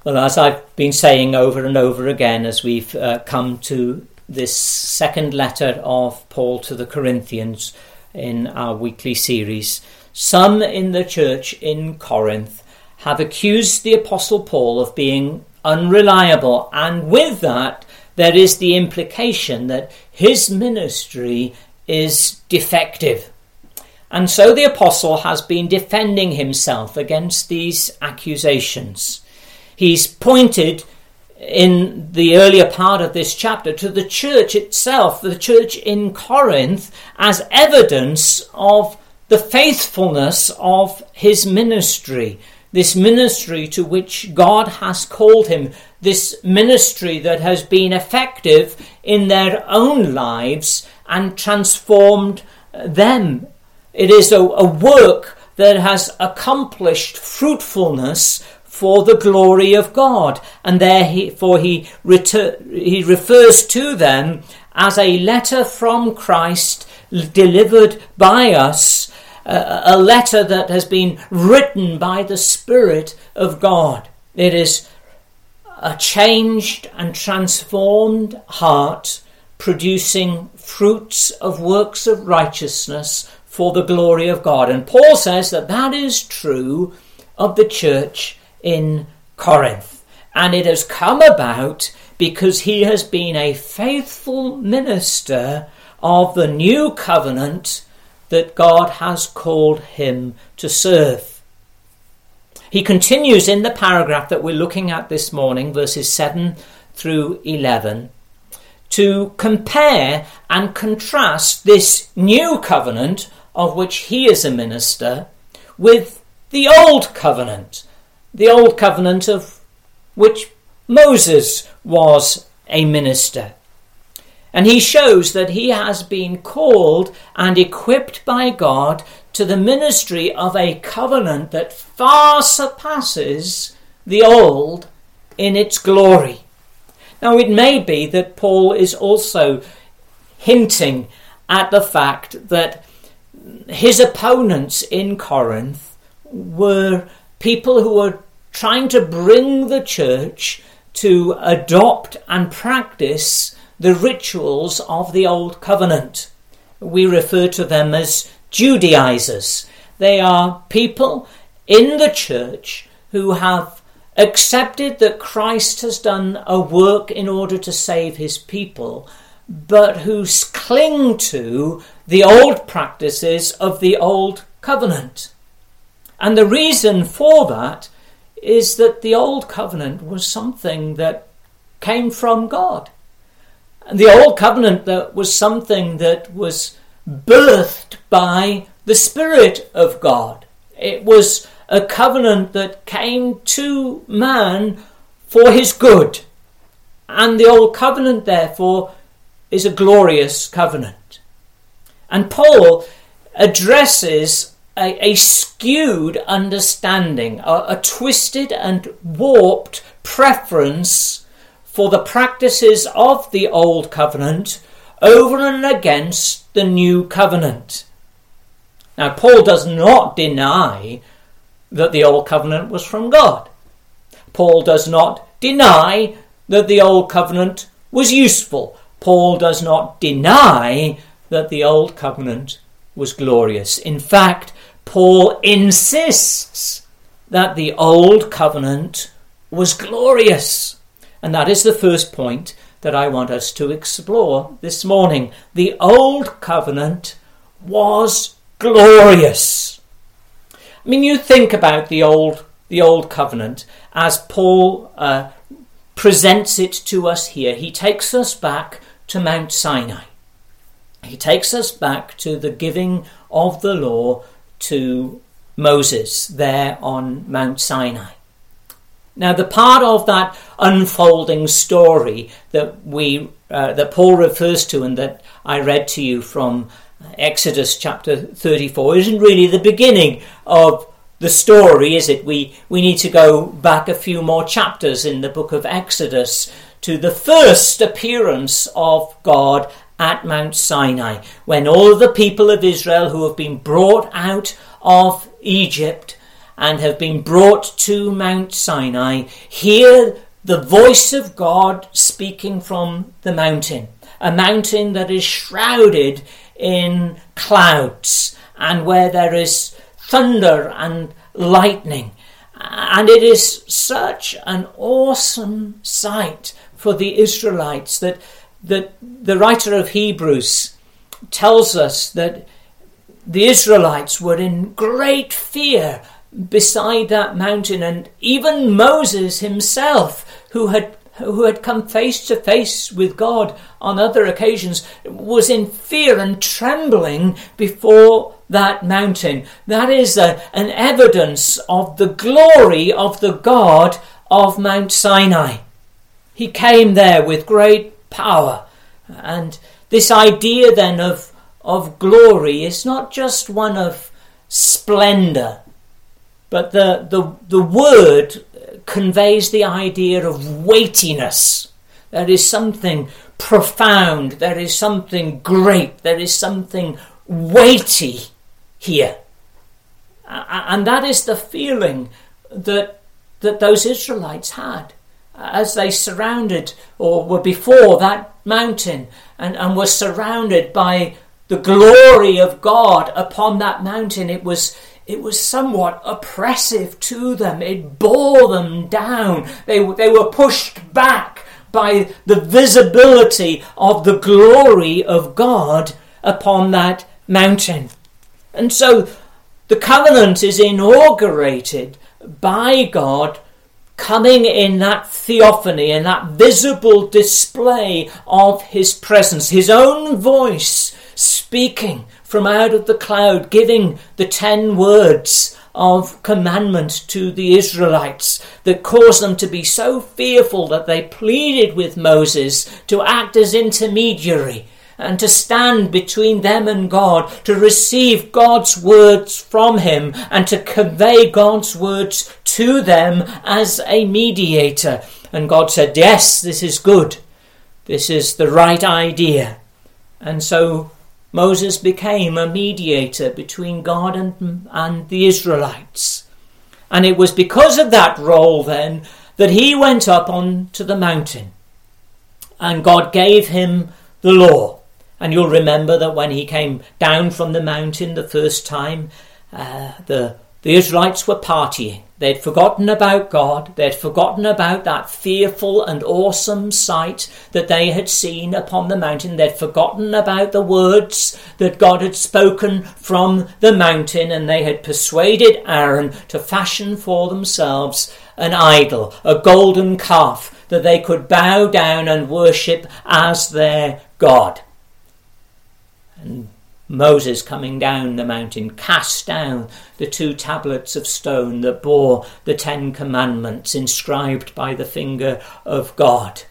Well, as I've been saying over and over again as we've come to this second letter of Paul to the Corinthians in our weekly series, some in the church in Corinth have accused the Apostle Paul of being unreliable, and with that there is the implication that his ministry is defective. And so the Apostle has been defending himself against these accusations. He's pointed in the earlier part of this chapter to the church itself, the church in Corinth, as evidence of the faithfulness of his ministry, this ministry to which God has called him, this ministry that has been effective in their own lives and transformed them. It is a work that has accomplished fruitfulness for the glory of God, and therefore he refers to them as a letter from Christ delivered by us, a letter that has been written by the Spirit of God. It is a changed and transformed heart producing fruits of works of righteousness for the glory of God. And Paul says that that is true of the church in Corinth. And it has come about because he has been a faithful minister of the new covenant that God has called him to serve. He continues in the paragraph that we're looking at this morning, verses 7 through 11, to compare and contrast this new covenant of which he is a minister with the old covenant of which Moses was a minister. And he shows that he has been called and equipped by God to the ministry of a covenant that far surpasses the old in its glory. Now, it may be that Paul is also hinting at the fact that his opponents in Corinth were people who were trying to bring the church to adopt and practice the rituals of the Old Covenant. We refer to them as Judaizers. They are people in the church who have accepted that Christ has done a work in order to save his people, but who cling to the old practices of the Old Covenant. And the reason for that is that the Old Covenant was something that came from God. And the Old Covenant that was something that was birthed by the Spirit of God. It was a covenant that came to man for his good. And the Old Covenant, therefore, is a glorious covenant. And Paul addresses a skewed understanding, a twisted and warped preference for the practices of the Old Covenant over and against the New Covenant. Now, Paul does not deny that the Old Covenant was from God. Paul does not deny that the Old Covenant was useful. Paul does not deny that the Old Covenant was glorious. In fact, Paul insists that the Old Covenant was glorious. And that is the first point that I want us to explore this morning. The Old Covenant was glorious. I mean, you think about the old Covenant as Paul presents it to us here. He takes us back to Mount Sinai. He takes us back to the giving of the law to Moses there on Mount Sinai. Now, the part of that unfolding story that Paul refers to and that I read to you from Exodus chapter 34 isn't really the beginning of the story, is it? We need to go back a few more chapters in the book of Exodus to the first appearance of God at Mount Sinai, when all of the people of Israel who have been brought out of Egypt and have been brought to Mount Sinai hear the voice of God speaking from the mountain, a mountain that is shrouded in clouds and where there is thunder and lightning. And it is such an awesome sight for the Israelites that the writer of Hebrews tells us that the Israelites were in great fear beside that mountain, and even Moses himself, who had come face to face with God on other occasions, was in fear and trembling before that mountain. That is an evidence of the glory of the God of Mount Sinai. He came there with great power, and this idea then of glory is not just one of splendour, but the word conveys the idea of weightiness. There is something profound, there is something great, there is something weighty here. And that is the feeling that those Israelites had as they surrounded or were before that mountain and were surrounded by the glory of God upon that mountain. It was somewhat oppressive to them. It bore them down. They were pushed back by the visibility of the glory of God upon that mountain. And so the covenant is inaugurated by God coming in that theophany, in that visible display of his presence, his own voice speaking from out of the cloud, giving the 10 words of commandment to the Israelites that caused them to be so fearful that they pleaded with Moses to act as intermediary and to stand between them and God, to receive God's words from him and to convey God's words to them as a mediator. And God said, yes, this is good. This is the right idea. And so Moses became a mediator between God and the Israelites. And it was because of that role then that he went up onto the mountain and God gave him the law. And you'll remember that when he came down from the mountain the first time, the Israelites were partying. They'd forgotten about God. They'd forgotten about that fearful and awesome sight that they had seen upon the mountain. They'd forgotten about the words that God had spoken from the mountain, and they had persuaded Aaron to fashion for themselves an idol, a golden calf that they could bow down and worship as their God. And Moses, coming down the mountain, cast down the 2 tablets of stone that bore the 10 commandments inscribed by the finger of God.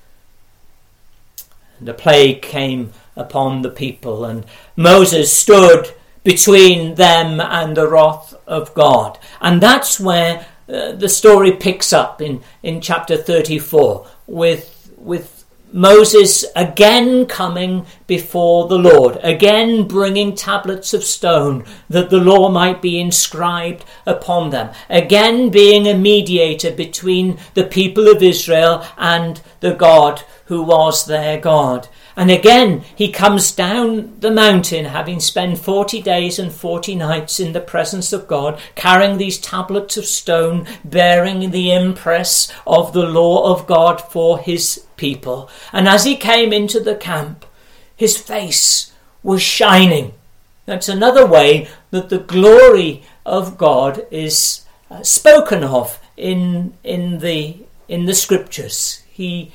And a plague came upon the people, and Moses stood between them and the wrath of God. And that's where the story picks up in chapter 34 with Moses again coming before the Lord, again bringing tablets of stone that the law might be inscribed upon them, again being a mediator between the people of Israel and the God who was their God. And again he comes down the mountain, having spent 40 days and 40 nights in the presence of God, carrying these tablets of stone, bearing the impress of the law of God for his people. And as he came into the camp, his face was shining. That's another way that the glory of God is spoken of in the scriptures.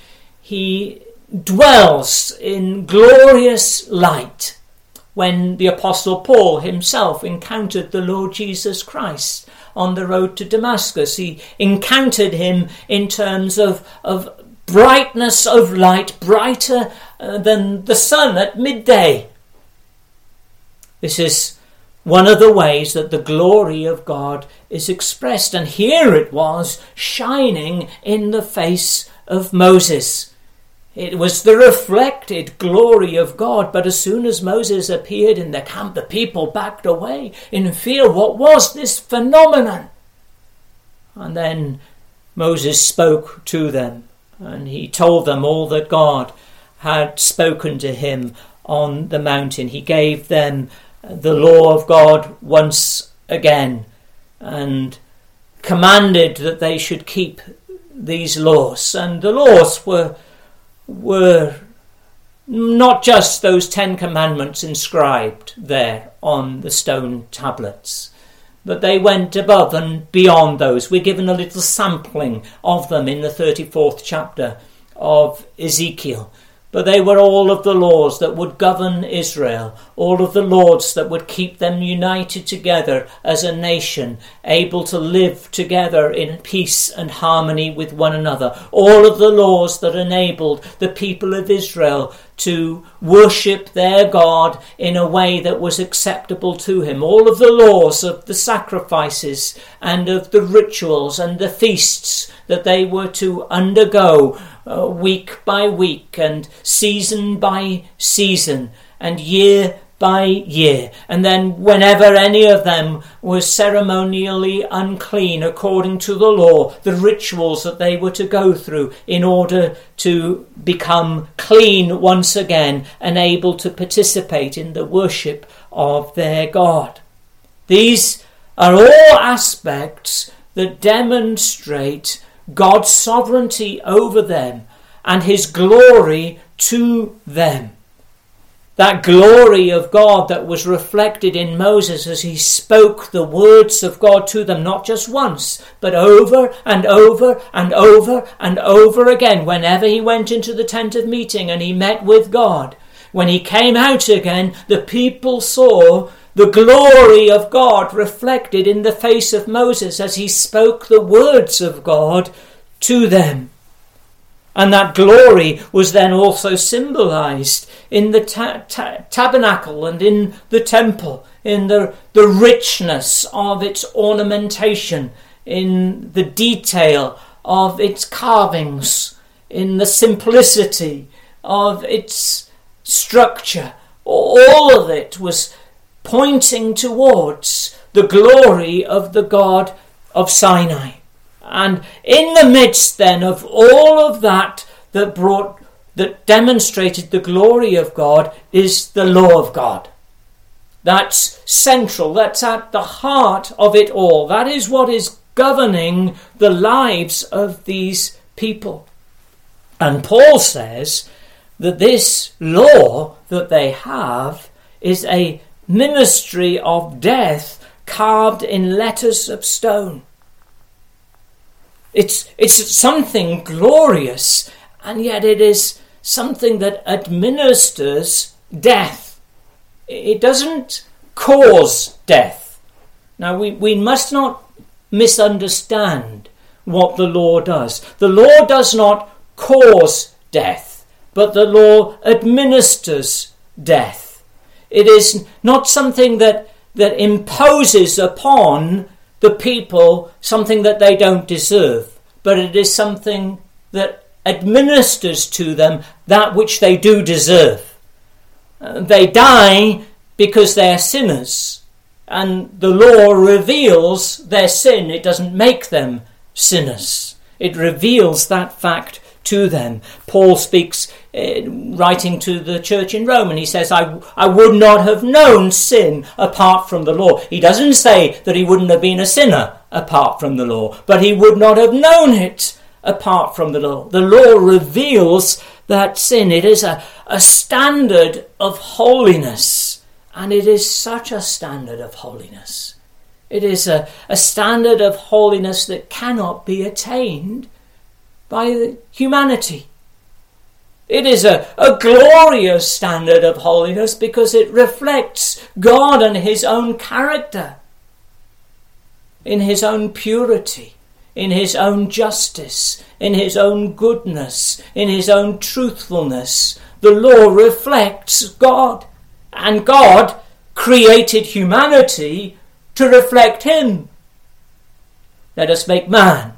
He dwells in glorious light. When the Apostle Paul himself encountered the Lord Jesus Christ on the road to Damascus, he encountered him in terms of brightness of light, brighter than the sun at midday. This is one of the ways that the glory of God is expressed, and here it was shining in the face of Moses. It was the reflected glory of God, but as soon as Moses appeared in the camp, the people backed away in fear. What was this phenomenon? And then Moses spoke to them, and he told them all that God had spoken to him on the mountain. He gave them the law of God once again and commanded that they should keep these laws. And the laws were not just those 10 commandments inscribed there on the stone tablets, but they went above and beyond those. We're given a little sampling of them in the 34th chapter of Ezekiel. But they were all of the laws that would govern Israel, all of the laws that would keep them united together as a nation, able to live together in peace and harmony with one another, all of the laws that enabled the people of Israel to worship their God in a way that was acceptable to him, all of the laws of the sacrifices and of the rituals and the feasts that they were to undergo week by week and season by season and year by year. And then whenever any of them was ceremonially unclean according to the law, the rituals that they were to go through in order to become clean once again and able to participate in the worship of their God. These are all aspects that demonstrate God's sovereignty over them and his glory to them. That glory of God that was reflected in Moses as he spoke the words of God to them, not just once, but over and over and over and over again. Whenever he went into the tent of meeting and he met with God, when he came out again, the people saw the glory of God reflected in the face of Moses as he spoke the words of God to them. And that glory was then also symbolized in the tabernacle and in the temple, in the richness of its ornamentation, in the detail of its carvings, in the simplicity of its structure. All of it was pointing towards the glory of the God of Sinai. And in the midst then of all of that that demonstrated the glory of God is the law of God. That's central, that's at the heart of it all. That is what is governing the lives of these people. And Paul says that this law that they have is a ministry of death carved in letters of stone. It's something glorious, and yet it is something that administers death. It doesn't cause death. Now, we must not misunderstand what the law does. The law does not cause death, but the law administers death. It is not something that imposes upon the people something that they don't deserve, but it is something that administers to them that which they do deserve. They die because they are sinners, and the law reveals their sin. It doesn't make them sinners. It reveals that fact to them. Paul speaks, writing to the church in Rome, and he says, I would not have known sin apart from the law. He doesn't say that he wouldn't have been a sinner apart from the law, but he would not have known it apart from the law. The law reveals that sin. It is a standard of holiness, and it is such a standard of holiness. It is a standard of holiness that cannot be attained by humanity. It is a glorious standard of holiness because it reflects God and his own character, in his own purity, in his own justice, in his own goodness, in his own truthfulness. The law reflects God, and God created humanity to reflect him. Let us make man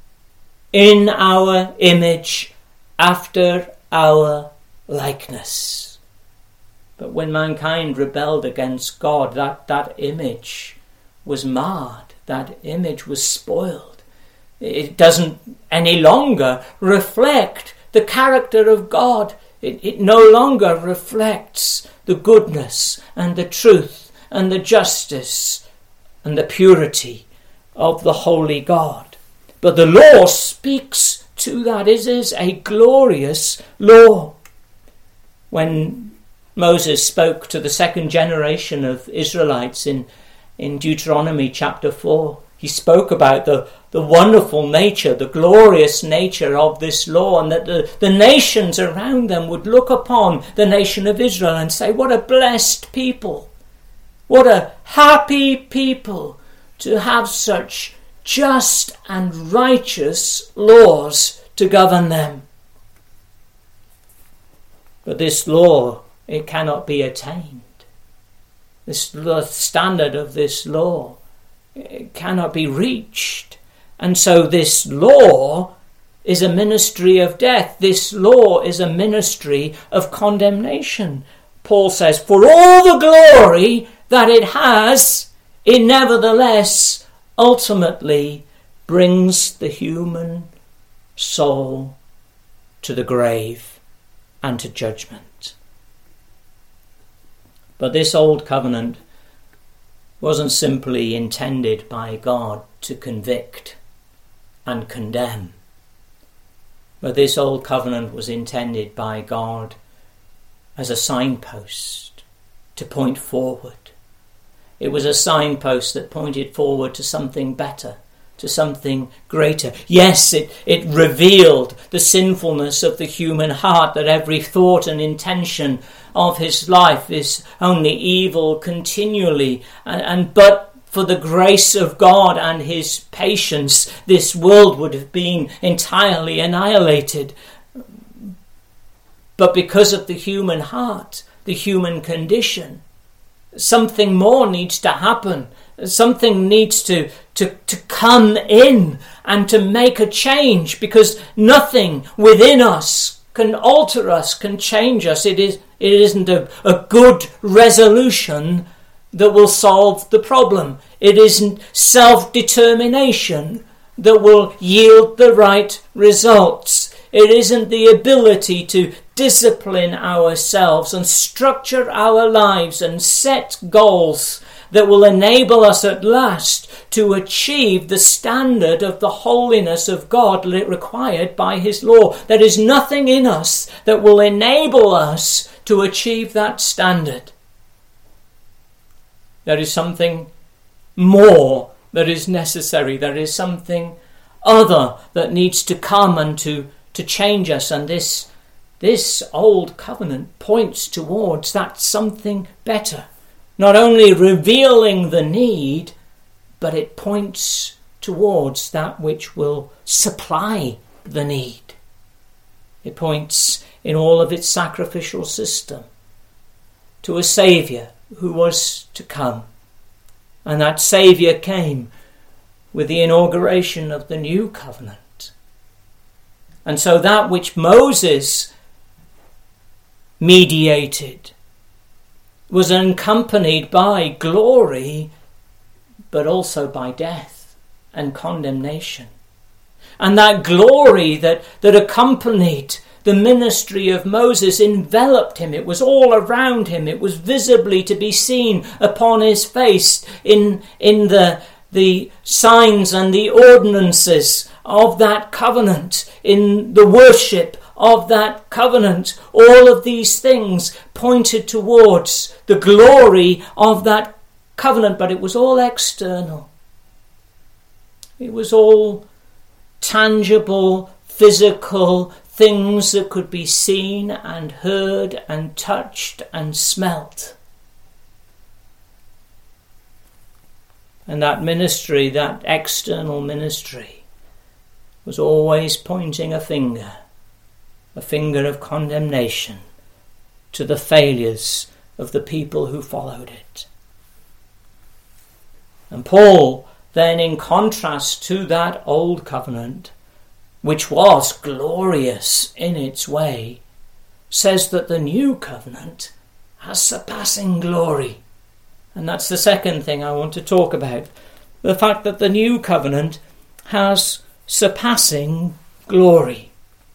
in our image, after our likeness. But when mankind rebelled against God, that image was marred, that image was spoiled. It doesn't any longer reflect the character of God. It no longer reflects the goodness and the truth and the justice and the purity of the holy God. But the law speaks to that. It is a glorious law. When Moses spoke to the second generation of Israelites in Deuteronomy chapter 4, he spoke about the wonderful nature, the glorious nature of this law, and that the nations around them would look upon the nation of Israel and say, what a blessed people, what a happy people to have such just and righteous laws to govern them. But this law, it cannot be attained. The standard of this law, it cannot be reached. And so this law is a ministry of death. This law is a ministry of condemnation. Paul says, for all the glory that it has, it nevertheless ultimately brings the human soul to the grave and to judgment. But this old covenant wasn't simply intended by God to convict and condemn, but this old covenant was intended by God as a signpost to point forward. It was a signpost that pointed forward to something better, to something greater. Yes, it revealed the sinfulness of the human heart, that every thought and intention of his life is only evil continually. But for the grace of God and his patience, this world would have been entirely annihilated. But because of the human heart, the human condition, something more needs to happen. Something needs to come in and to make a change, because nothing within us can alter us, can change us. It isn't a good resolution that will solve the problem. It isn't self-determination that will yield the right results. It isn't the ability to discipline ourselves and structure our lives and set goals that will enable us at last to achieve the standard of the holiness of God required by his law. There is nothing in us that will enable us to achieve that standard. There is something more that is necessary. There is something other that needs to come and to change us. And this old covenant points towards that something better. Not only revealing the need, but it points towards that which will supply the need. It points in all of its sacrificial system to a Saviour who was to come. And that Saviour came with the inauguration of the new covenant. And so that which Moses mediated was accompanied by glory, but also by death and condemnation. And that glory that accompanied the ministry of Moses enveloped him. It was all around him. It was visibly to be seen upon his face in the signs and the ordinances of that covenant, in the worship of that covenant. All of these things pointed towards the glory of that covenant, but it was all external. It was all tangible, physical things that could be seen and heard and touched and smelt. And that ministry, that external ministry, was always pointing a finger of condemnation to the failures of the people who followed it. And Paul then, in contrast to that old covenant, which was glorious in its way, says that the new covenant has surpassing glory. And that's the second thing I want to talk about. The fact that the new covenant has surpassing glory.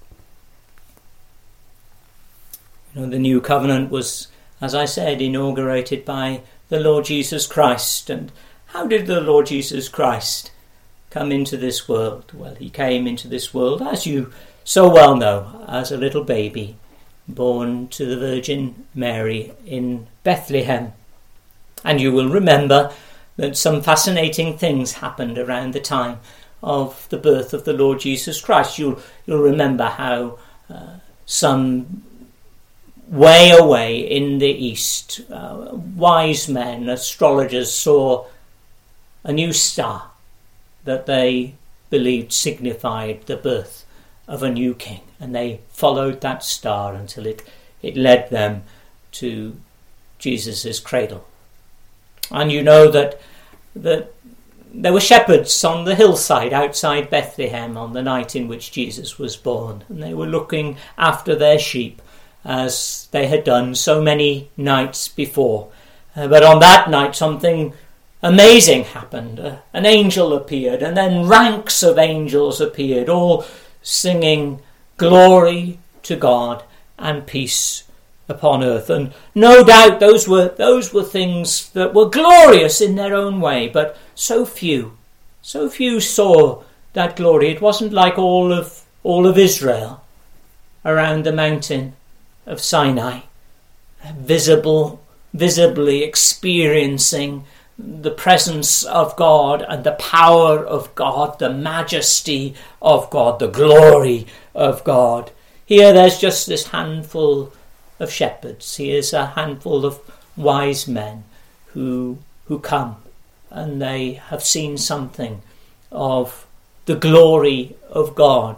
The new covenant was, as I said, inaugurated by the Lord Jesus Christ. And how did the Lord Jesus Christ come into this world? Well, he came into this world, as you so well know, as a little baby, born to the Virgin Mary in Bethlehem. And you will remember that some fascinating things happened around the time of the birth of the Lord Jesus Christ. You'll remember how some way away in the east, wise men, astrologers, saw a new star that they believed signified the birth of a new king, and they followed that star until it led them to Jesus' cradle. And you know that there were shepherds on the hillside outside Bethlehem on the night in which Jesus was born, and they were looking after their sheep as they had done so many nights before. But on that night something amazing happened. An angel appeared, and then ranks of angels appeared, all singing glory to God and peace upon earth. And no doubt those were things that were glorious in their own way, but so few saw that glory. It wasn't like all of Israel around the mountain of Sinai, visibly experiencing the presence of God and the power of God, the majesty of God, the glory of God. Here there's just this handful of shepherds. Here's a handful of wise men who come, and they have seen something of the glory of God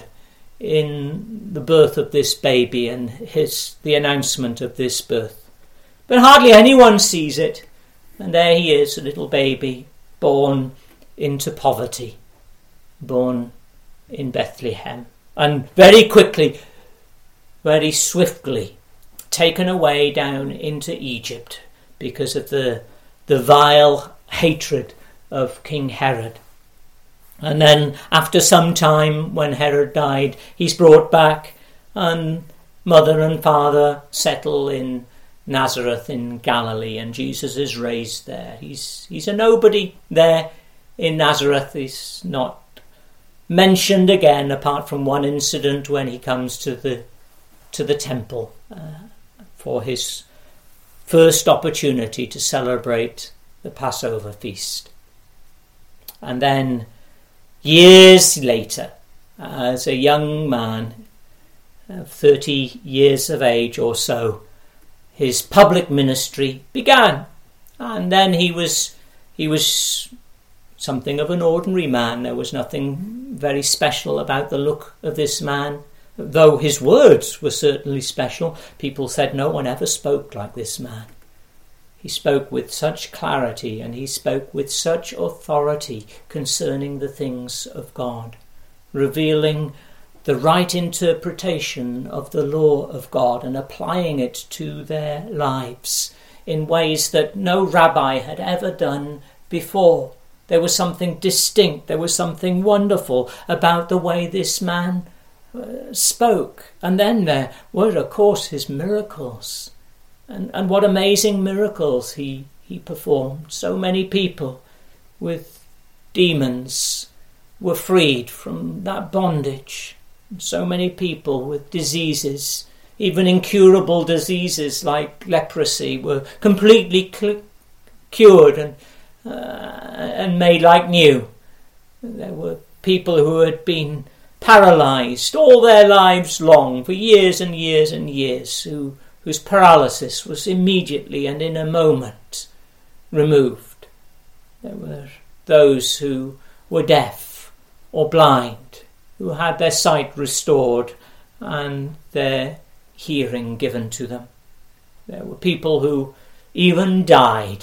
in the birth of this baby and the announcement of this birth. But hardly anyone sees it, and there he is, a little baby born into poverty, born in Bethlehem, and very quickly, very swiftly taken away down into Egypt because of the vile hatred of King Herod. And then after some time, when Herod died, he's brought back, and mother and father settle in Nazareth in Galilee, and Jesus is raised there. He's a nobody there in Nazareth. He's not mentioned again, apart from one incident when he comes to the temple for his first opportunity to celebrate the Passover feast. And then years later, as a young man of 30 years of age or so, his public ministry began. And then he was something of an ordinary man. There was nothing very special about the look of this man, though his words were certainly special. People said no one ever spoke like this man. He spoke with such clarity, and he spoke with such authority concerning the things of God, revealing the right interpretation of the law of God and applying it to their lives in ways that no rabbi had ever done before. There was something distinct, there was something wonderful about the way this man spoke. And then there were, of course, his miracles. And what amazing miracles he performed. So many people with demons were freed from that bondage. So many people with diseases, even incurable diseases like leprosy, were completely cured and made like new. There were people who had been paralysed all their lives long, for years and years and years, whose paralysis was immediately and in a moment removed. There were those who were deaf or blind, who had their sight restored and their hearing given to them. There were people who even died,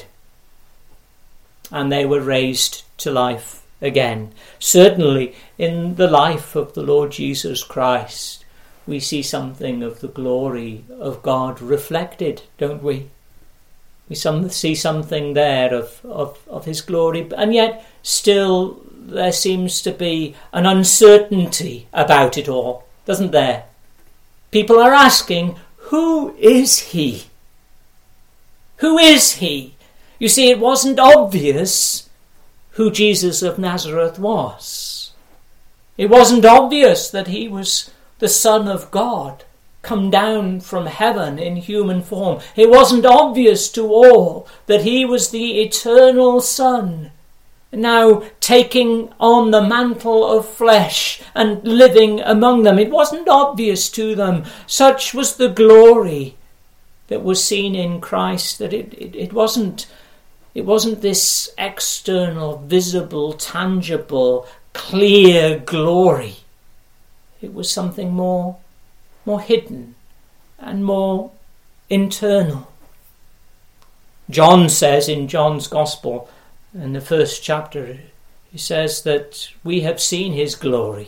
and they were raised to life again. Certainly in the life of the Lord Jesus Christ, we see something of the glory of God reflected, don't we? We see something there of his glory, and yet still there seems to be an uncertainty about it all, doesn't there? People are asking, who is he? Who is he? You see, it wasn't obvious who Jesus of Nazareth was. It wasn't obvious that he was the Son of God, come down from heaven in human form. It wasn't obvious to all that he was the eternal Son, now taking on the mantle of flesh and living among them. It wasn't obvious to them. Such was the glory that was seen in Christ, that it wasn't this external, visible, tangible, clear glory. It was something more hidden and more internal. John says in John's Gospel, in the first chapter, he says that we have seen his glory,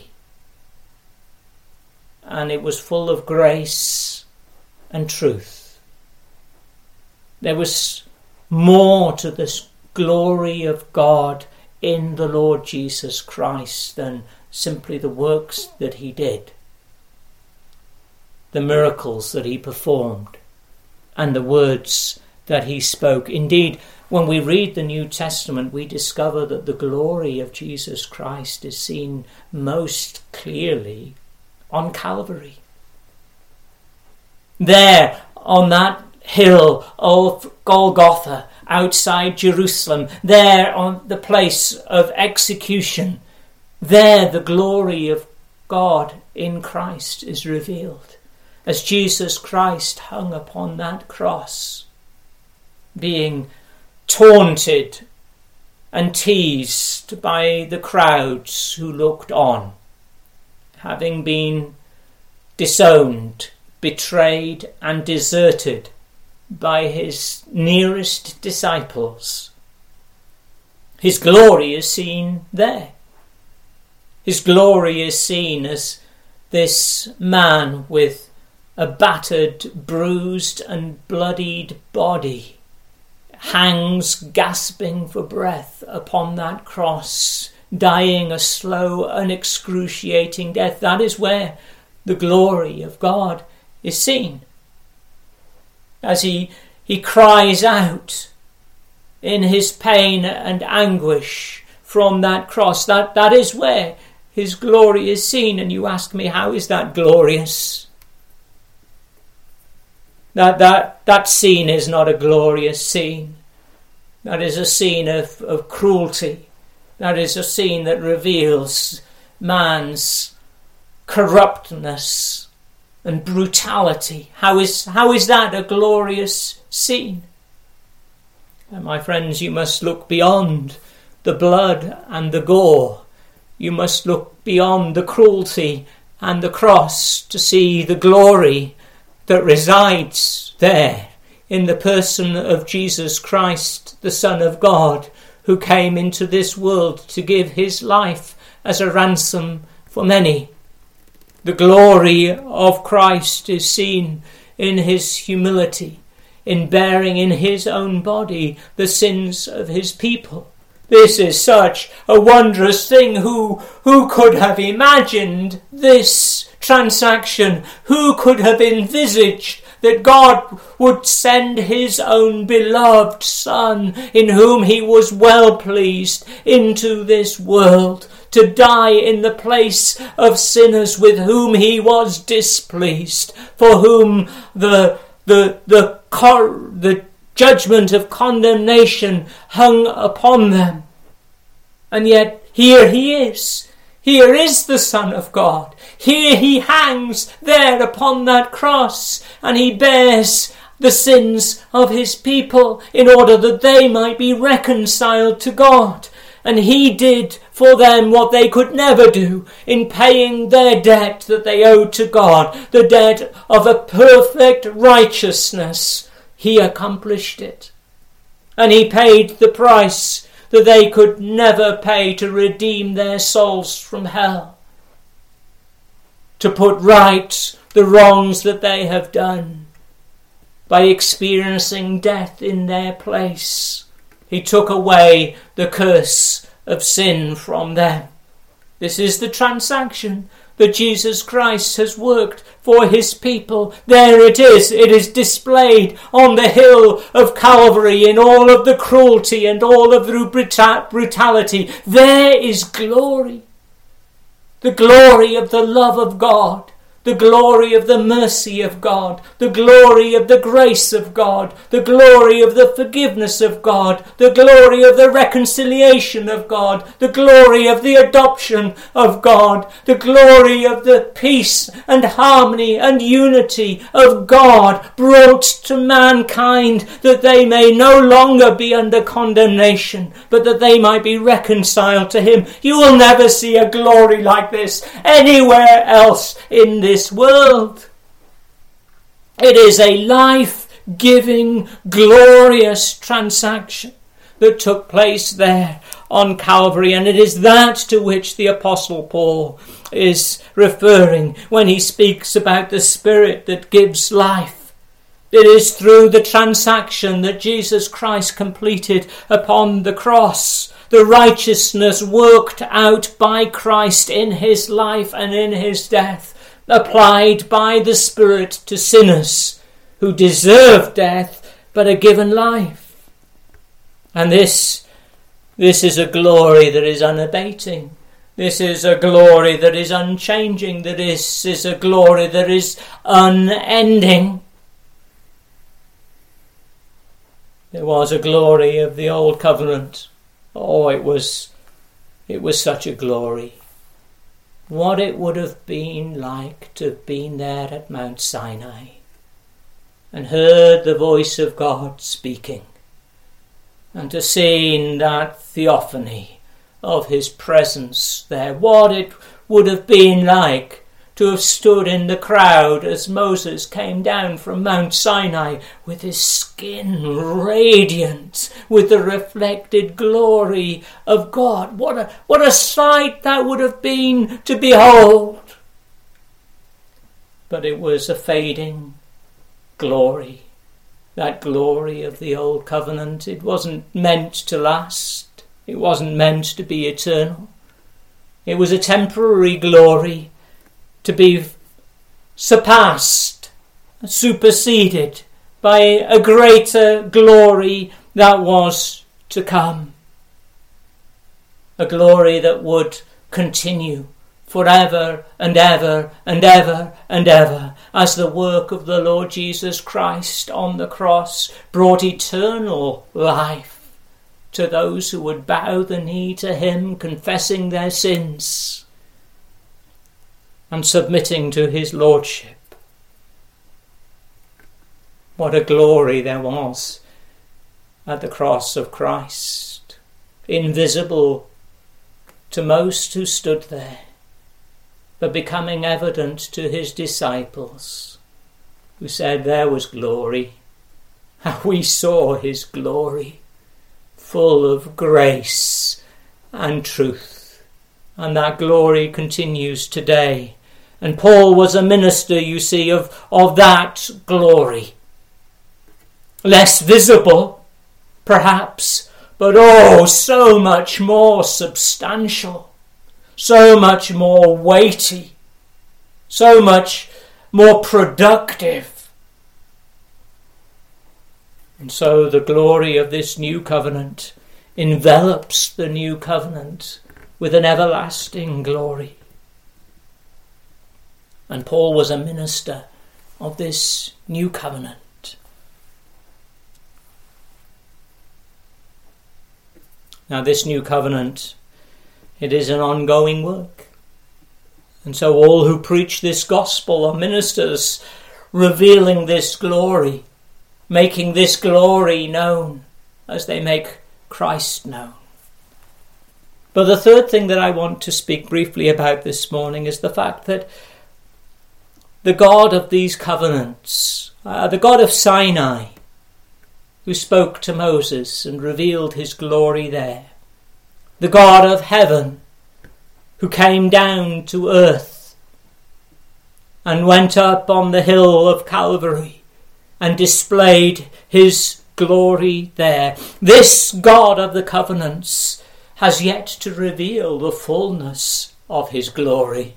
and it was full of grace and truth. There was more to this glory of God in the Lord Jesus Christ than simply the works that he did, the miracles that he performed, and the words that he spoke. Indeed, when we read the New Testament, we discover that the glory of Jesus Christ is seen most clearly on Calvary. There, on that hill of Golgotha, outside Jerusalem, there on the place of execution, there the glory of God in Christ is revealed, as Jesus Christ hung upon that cross, being taunted and teased by the crowds who looked on, having been disowned, betrayed and deserted by his nearest disciples. His glory is seen there. His glory is seen as this man with a battered, bruised and bloodied body hangs gasping for breath upon that cross, dying a slow and excruciating death. That is where the glory of God is seen. As he cries out in his pain and anguish from that cross, that is where his glory is seen. And you ask me, how is that glorious? That scene is not a glorious scene. That is a scene of cruelty. That is a scene that reveals man's corruptness and brutality. How is that a glorious scene? And my friends, you must look beyond the blood and the gore. You must look beyond the cruelty and the cross to see the glory that resides there in the person of Jesus Christ, the Son of God, who came into this world to give his life as a ransom for many. The glory of Christ is seen in his humility, in bearing in his own body the sins of his people. This is such a wondrous thing. Who could have imagined this transaction? Who could have envisaged that God would send his own beloved Son, in whom he was well pleased, into this world to die in the place of sinners with whom he was displeased, for whom the judgment of condemnation hung upon them. And yet here he is. Here is the Son of God. Here he hangs there upon that cross, and he bears the sins of his people in order that they might be reconciled to God. And he did for them what they could never do in paying their debt that they owed to God, the debt of a perfect righteousness. He accomplished it. And he paid the price that they could never pay to redeem their souls from hell, to put right the wrongs that they have done by experiencing death in their place. He took away the curse of sin from them. This is the transaction that Jesus Christ has worked for his people. There it is displayed on the hill of Calvary in all of the cruelty and all of the brutality. There is glory. The glory of the love of God, the glory of the mercy of God, the glory of the grace of God, the glory of the forgiveness of God, the glory of the reconciliation of God, the glory of the adoption of God, the glory of the peace and harmony and unity of God brought to mankind, that they may no longer be under condemnation, but that they might be reconciled to him. You will never see a glory like this anywhere else in this world. It is a life-giving, glorious transaction that took place there on Calvary, and it is that to which the Apostle Paul is referring when he speaks about the Spirit that gives life. It is through the transaction that Jesus Christ completed upon the cross, the righteousness worked out by Christ in his life and in his death, applied by the Spirit to sinners who deserve death but are given life. And this is a glory that is unabating. This is a glory that is unchanging. This is a glory that is unending. There was a glory of the old covenant. Oh, it was such a glory. What it would have been like to have been there at Mount Sinai and heard the voice of God speaking, and to see that theophany of his presence there. What it would have been like to have stood in the crowd as Moses came down from Mount Sinai with his skin radiant with the reflected glory of God. What a sight that would have been to behold. But it was a fading glory, that glory of the old covenant. It wasn't meant to last. It wasn't meant to be eternal. It was a temporary glory, to be surpassed, superseded by a greater glory that was to come. A glory that would continue forever and ever and ever and ever, as the work of the Lord Jesus Christ on the cross brought eternal life to those who would bow the knee to him, confessing their sins and submitting to his lordship. What a glory there was at the cross of Christ, invisible to most who stood there, but becoming evident to his disciples, who said there was glory. How we saw his glory, full of grace and truth. And that glory continues today. And Paul was a minister, you see, of that glory. Less visible, perhaps, but oh, so much more substantial, so much more weighty, so much more productive. And so the glory of this new covenant envelops the new covenant with an everlasting glory. And Paul was a minister of this new covenant. Now, this new covenant, it is an ongoing work. And so all who preach this gospel are ministers revealing this glory, making this glory known as they make Christ known. But the third thing that I want to speak briefly about this morning is the fact that the God of these covenants, the God of Sinai, who spoke to Moses and revealed his glory there, the God of heaven, who came down to earth and went up on the hill of Calvary and displayed his glory there. This God of the covenants has yet to reveal the fullness of his glory.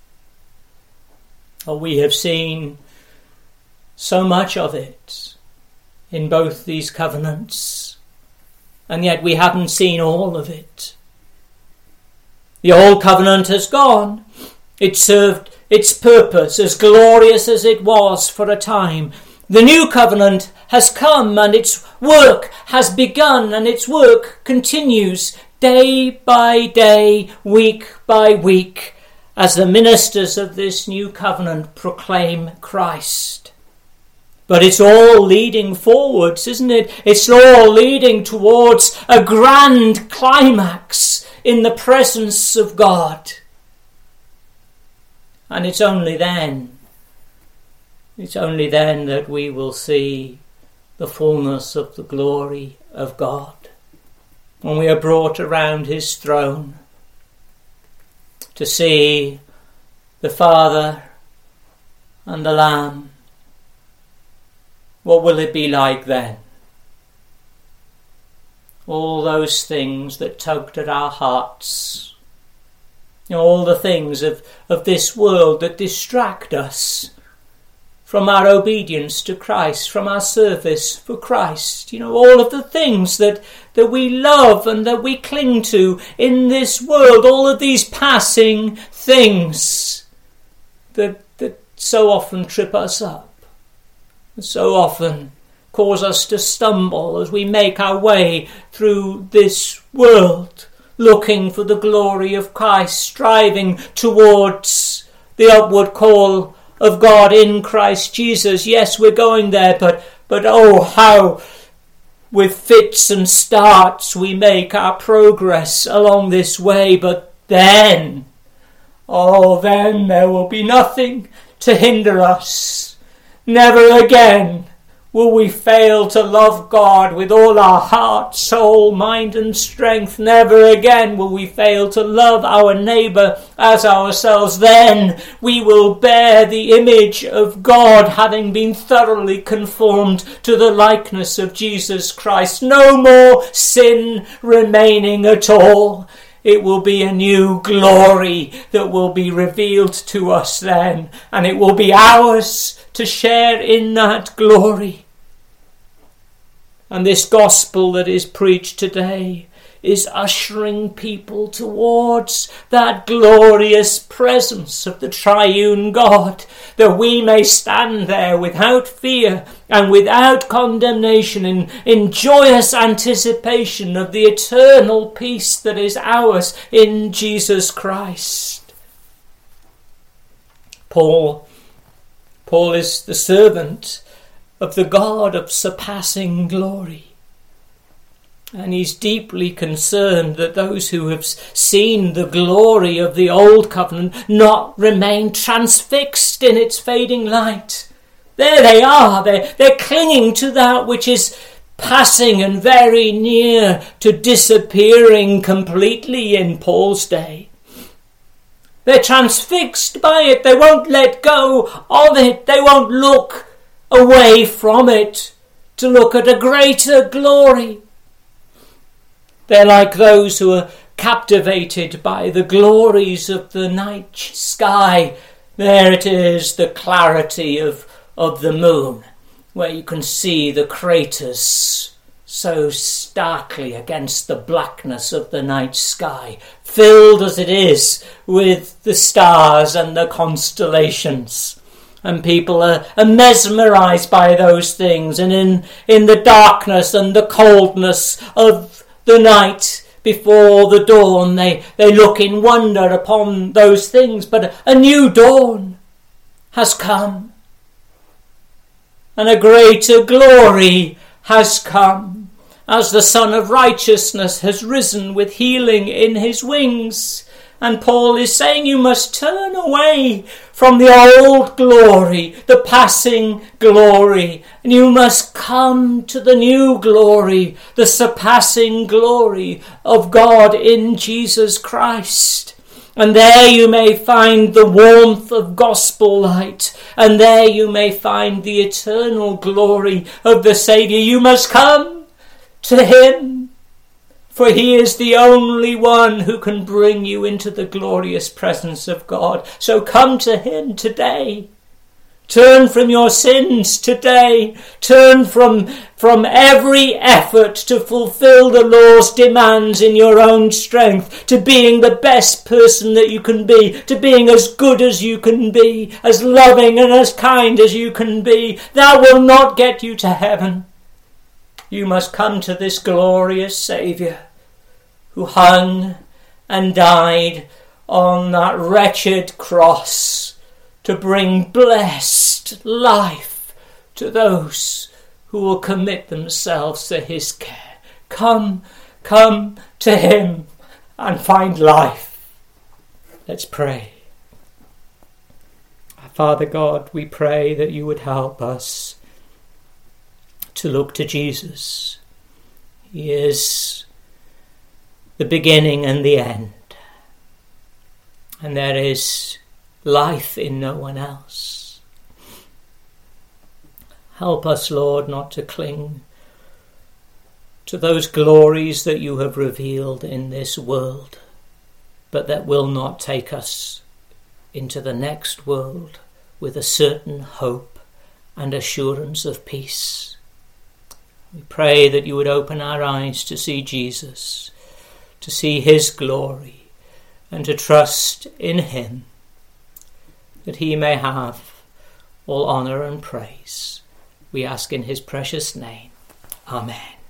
We have seen so much of it in both these covenants, and yet we haven't seen all of it. The old covenant has gone. It served its purpose, as glorious as it was for a time. The new covenant has come, and its work has begun, and its work continues day by day, week by week, as the ministers of this new covenant proclaim Christ. But it's all leading forwards, isn't it? It's all leading towards a grand climax in the presence of God. And it's only then that we will see the fullness of the glory of God, when we are brought around his throne to see the Father and the Lamb. What will it be like then? All those things that tugged at our hearts, all the things of this world that distract us from our obedience to Christ, from our service for Christ. All of the things that we love and that we cling to in this world, all of these passing things that so often trip us up, so often cause us to stumble as we make our way through this world, looking for the glory of Christ, striving towards the upward call of God in Christ Jesus. Yes, we're going there, but oh, how with fits and starts we make our progress along this way. But then there will be nothing to hinder us. Never again will we fail to love God with all our heart, soul, mind and strength. Never again will we fail to love our neighbour as ourselves. Then we will bear the image of God, having been thoroughly conformed to the likeness of Jesus Christ. No more sin remaining at all. It will be a new glory that will be revealed to us then, and it will be ours to share in that glory. And this gospel that is preached today is ushering people towards that glorious presence of the triune God, that we may stand there without fear and without condemnation, in joyous anticipation of the eternal peace that is ours in Jesus Christ. Paul is the servant of the God of surpassing glory. And he's deeply concerned that those who have seen the glory of the old covenant not remain transfixed in its fading light. There they are, they're clinging to that which is passing and very near to disappearing completely in Paul's day. They're transfixed by it, they won't let go of it, they won't look away from it to look at a greater glory. They're like those who are captivated by the glories of the night sky. There it is, the clarity of the moon, where you can see the craters so starkly against the blackness of the night sky, filled as it is with the stars and the constellations. And people are mesmerised by those things, and in the darkness and the coldness of the night before the dawn, they look in wonder upon those things. But a new dawn has come, and a greater glory has come, as the Son of Righteousness has risen with healing in his wings. And Paul is saying you must turn away from the old glory, the passing glory, and you must come to the new glory, the surpassing glory of God in Jesus Christ. And there you may find the warmth of gospel light, and there you may find the eternal glory of the Saviour. You must come to him, For he is the only one who can bring you into the glorious presence of God. So come to him today. Turn from your sins today. Turn from every effort to fulfill the law's demands in your own strength, to being the best person that you can be, to being as good as you can be, as loving and as kind as you can be. That will not get you to heaven. You must come to this glorious Saviour who hung and died on that wretched cross to bring blessed life to those who will commit themselves to his care. Come to him and find life. Let's pray. Father God, we pray that you would help us to look to Jesus. He is the beginning and the end. And there is life in no one else. Help us, Lord, not to cling to those glories that you have revealed in this world, but that will not take us into the next world with a certain hope and assurance of peace. We pray that you would open our eyes to see Jesus, to see his glory, and to trust in him, that he may have all honour and praise. We ask in his precious name. Amen.